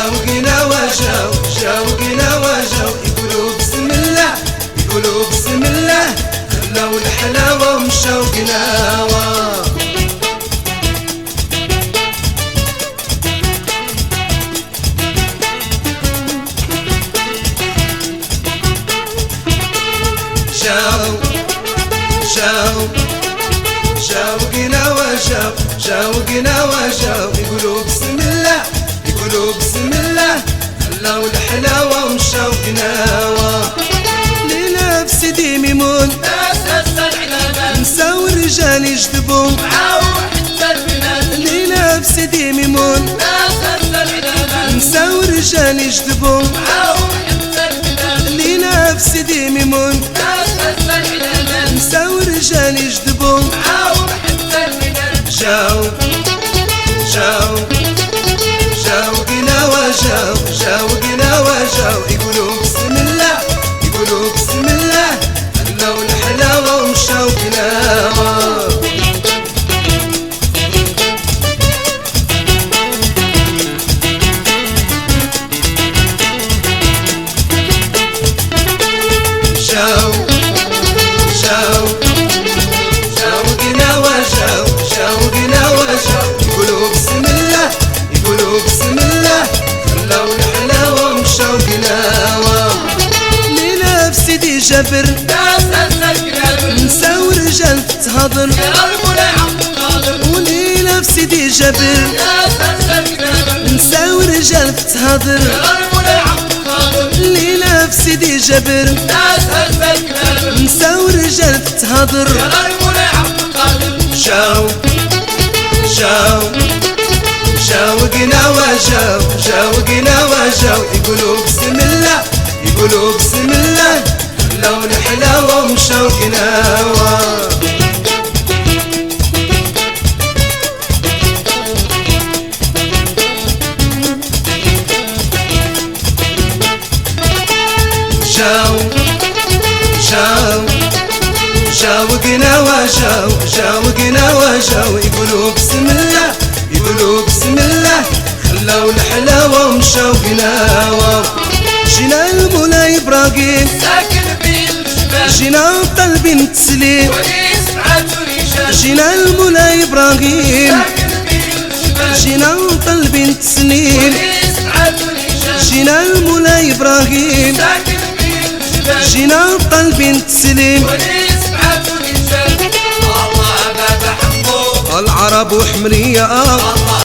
شوقنا وجاو شوقنا وجاو يقولوا بسم الله يقولوا بسم الله خلاو الحلاوة ومشاو قناوة شوقنا وجاو شوقنا وجاو يقولوا بسم الله يقولوا بسم الله خلاو الحلاوة ومشاو قناوة ليلة في سيدي ميمون نساو الرجال يجذبوا ليلة في سيدي ميمون نساو الرجال يجذبوا ليلة في سيدي ميمون نساو الرجال يجذبوا شوقنا وجاو شوقنا وجاو يقولوا بسم الله يقولوا بسم الله خلاو الحلاوة ومشاو قناوة شوقنا وجاو شوقنا وجاو يقولوا بسم الله يقولوا بسم الله خلاو الحلاوة ومشاو قناوة ليلة في سيدي جابر نساو رجال تهضر وليلة في سيدي جابر نساو رجال تهضر ليلة في سيدي جابر نساو رجال تهضر شوقنا وجاو شوقنا وجاو يقولوا بسم الله يقولوا بسم الله خلاو الحلاوة ومشاو قناوة شوقنا وجاو شوقنا وجاو يقولوا بسم الله يقولوا بسم الله خلاو الحلاوة ومشاو قناوة جينا المولاي إبراهيم ساكن بالجبال جينا طالبين التسليم جينا المولاي إبراهيم ساكن بالجبال جينا طالبين التسليم جينا المولاي إبراهيم ساكن بالجبال جينا طالبين التسليم العرب وحمرية